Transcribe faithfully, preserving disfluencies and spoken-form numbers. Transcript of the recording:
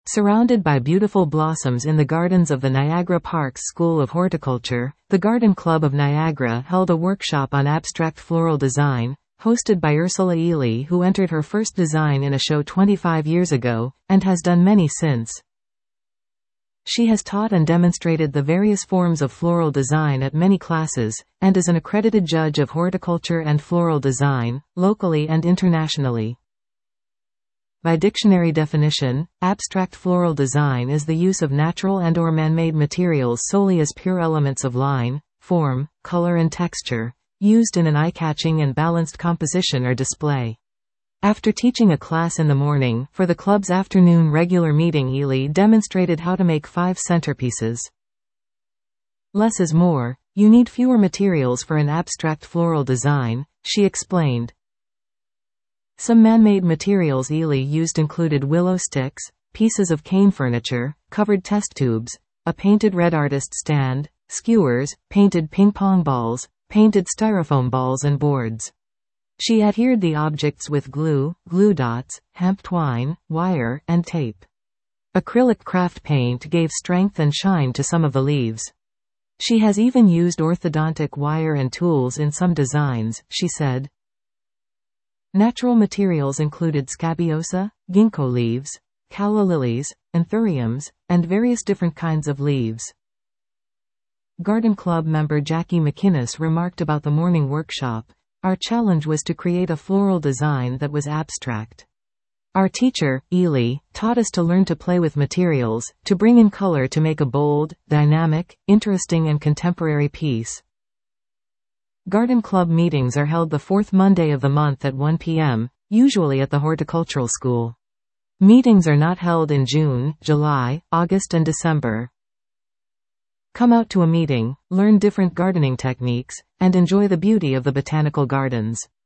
Surrounded by beautiful blossoms in the gardens of the Niagara Parks School of Horticulture, the Garden Club of Niagara held a workshop on abstract floral design, hosted by Ursula Ely, who entered her first design in a show twenty-five years ago, and has done many since. She has taught and demonstrated the various forms of floral design at many classes, and is an accredited judge of horticulture and floral design, locally and internationally. By dictionary definition, abstract floral design is the use of natural and or man-made materials solely as pure elements of line, form, color and texture, used in an eye-catching and balanced composition or display. After teaching a class in the morning, for the club's afternoon regular meeting, Ely demonstrated how to make five centerpieces. Less is more. You need fewer materials for an abstract floral design, she explained. Some man-made materials Ely used included willow sticks, pieces of cane furniture, covered test tubes, a painted red artist stand, skewers, painted ping-pong balls, painted styrofoam balls and boards. She adhered the objects with glue, glue dots, hemp twine, wire, and tape. Acrylic craft paint gave strength and shine to some of the leaves. She has even used orthodontic wire and tools in some designs, she said. Natural materials included scabiosa, ginkgo leaves, calla lilies, anthuriums, and various different kinds of leaves. Garden Club member Jackie McInnes remarked about the morning workshop, "Our challenge was to create a floral design that was abstract. Our teacher, Ely, taught us to learn to play with materials, to bring in color to make a bold, dynamic, interesting and contemporary piece." Garden Club meetings are held the fourth Monday of the month at one p m, usually at the Horticultural School. Meetings are not held in June, July, August and December. Come out to a meeting, learn different gardening techniques, and enjoy the beauty of the botanical gardens.